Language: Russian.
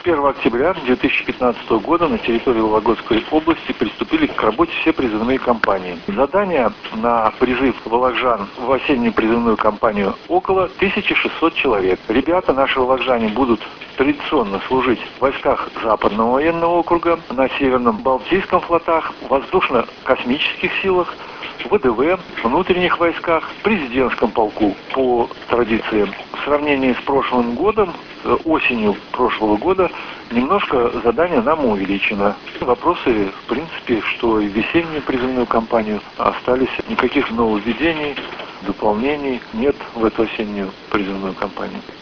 1 октября 2015 года на территории Вологодской области приступили к работе все призывные кампании. Задания на призыв вологжан в осеннюю призывную кампанию около 1600 человек. Ребята, наши вологжане, будут традиционно служить в войсках Западного военного округа, на Северном Балтийском флотах, воздушно-космических силах, ВДВ, внутренних войсках, президентском полку по традициям. В сравнении с прошлым годом, осенью прошлого года, немножко задание нам увеличено. Вопросы, в принципе, что и в весеннюю призывную кампанию остались. Никаких нововведений, дополнений нет в эту осеннюю призывную кампанию.